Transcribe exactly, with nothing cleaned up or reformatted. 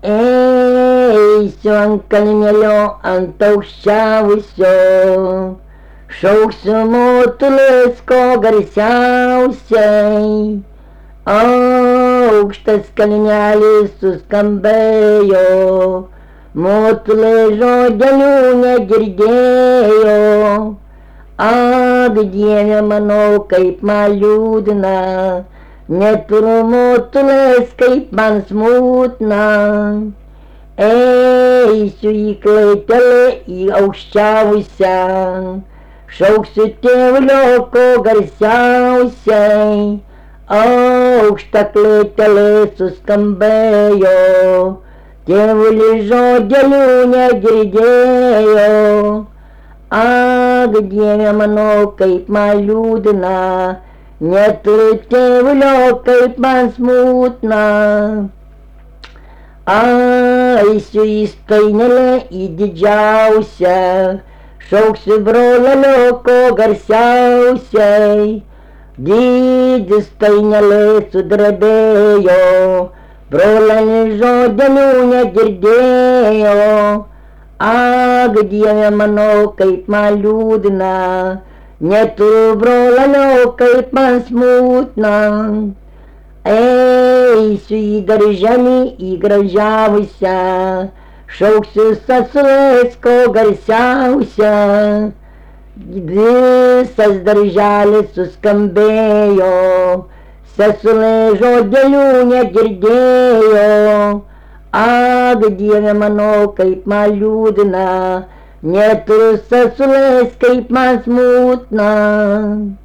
Eisiu ant kalnelio, ant aukščiausio, šauksiu motulės ko garsiausiai. Aukštas kalnelis suskambėjo, motulė žodelių negirdėjo. Ak, Dieve mano, kaip man liūdna, neturiu motulės, kaip man smutna. Eisiu į klaitelę, į aukščiausią, šauksiu tėvulio ko garsiausiai. Aukšta klaitelė suskambėjo, tėvulis žodelių negirdėjo. Ak, Dieve mano, kaip man liūdna, neturiu tėvulio, kaip man smutna. Eisiu į stainelę, į didžiausią, šauksiu brolelio ko garsiausiai. Didis stainelė sudrebėjo, brolelis žodelių negirdėjo. Ak, Dieve mano, kaip man liūdna, neturiu brolelio, kaip man smutna. Eisiu į darželį, į gražiausią, šauksiu sesulės ko garsiausią. Visas darželis suskambėjo, sesulė žodelių negirdėjo. Ak, Dieve mano, kaip man liūdna, neturiu sesulės, kaip man smutna.